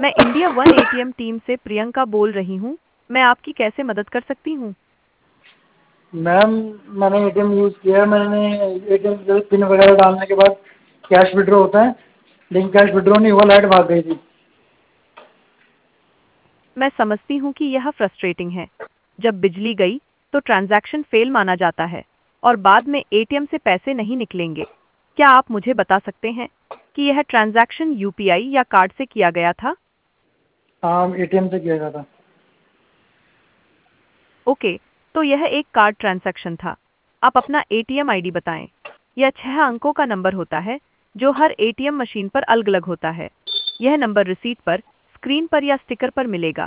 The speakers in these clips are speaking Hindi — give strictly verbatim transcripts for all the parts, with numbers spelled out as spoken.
मैं इंडिया वन एटीएम टीम से प्रियंका बोल रही हूँ। मैं आपकी कैसे मदद कर सकती हूँ? मैम, मैंने एटीएम यूज़ किया है। मैंने एटीएम जो पिन वगैरह डालने के बाद कैश विड्रॉ होता है, लेकिन कैश विड्रॉ नहीं हुआ, लाइट भाग गई थी। मैं समझती हूँ कि यह फ्रस्ट्रेटिंग है। जब बिजली गई तो ट्रांजैक्शन फेल माना जाता है और बाद में एटीएम से पैसे नहीं निकलेंगे। क्या आप मुझे बता सकते हैं कि यह ट्रांजैक्शन यूपीआई या कार्ड से किया गया था? हाँ, एटीएम से किया गया था। ओके, तो यह एक कार्ड ट्रांजैक्शन था। आप अपना एटीएम आईडी बताएं। यह छह अंकों का नंबर होता है जो हर एटीएम मशीन पर अलग-अलग होता है। यह नंबर रिसीट पर, स्क्रीन पर या स्टिकर पर मिलेगा।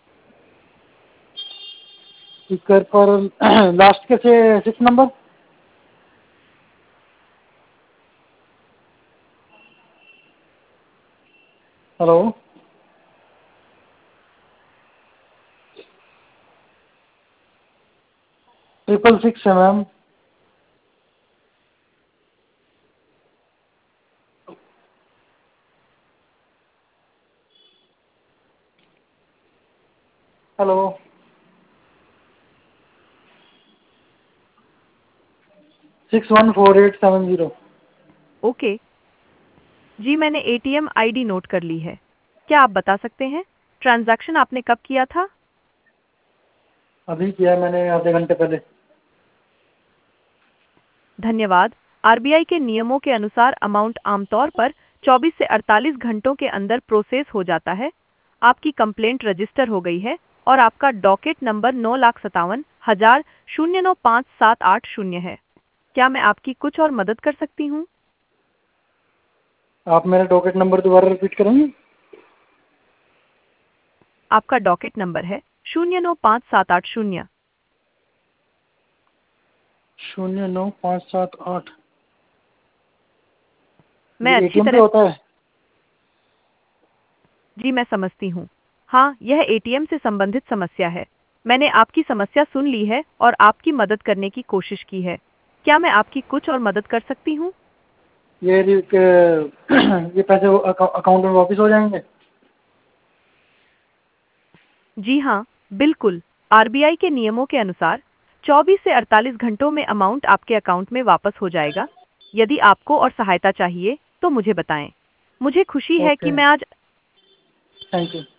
स्पीकर पर लास्ट के से six number. Hello. Triple six है ma'am. Hello. Six one four eight seven zero. Okay जी, मैंने एटीएम आईडी नोट कर ली है। क्या आप बता सकते हैं ट्रांजैक्शन आपने कब किया था? अभी किया है मैंने, आधे घंटे पहले। धन्यवाद। आरबीआई के नियमों के अनुसार अमाउंट आमतौर पर चौबीस से अड़तालीस घंटों के अंदर प्रोसेस हो जाता है। आपकी कंप्लेंट रजिस्टर हो गई है और आपका डॉकेट नंबर नौ लाख सत्तावन हजार शून्य नौ पाँच सात आठ शून्य है। क्या मैं आपकी कुछ और मदद कर सकती हूँ? आप मेरा डॉकेट नंबर दोबारा रिपीट करेंगे? आपका डॉकेट नंबर है शून्य नौ पाँच सात आठ शून्य। शून्य नौ पाँच सात आठ। मैं ये अच्छी एटीएम पे तरह होता है? जी, मैं समझती हूँ। हाँ, यह एटीएम से संबंधित समस्या है। मैंने आपकी समस्या सुन ली है और आपकी मदद करने की कोशिश की है। क्या मैं आपकी कुछ और मदद कर सकती हूँ? ये रि- ये पैसे अकाउंट में वापस हो जाएंगे? जी हाँ, बिल्कुल। आरबीआई के नियमों के अनुसार चौबीस से अड़तालीस घंटों में अमाउंट आपके अकाउंट में वापस हो जाएगा। यदि आपको और सहायता चाहिए, तो मुझे बताएं। मुझे खुशी है कि ओके, मैं आज थैंक यू।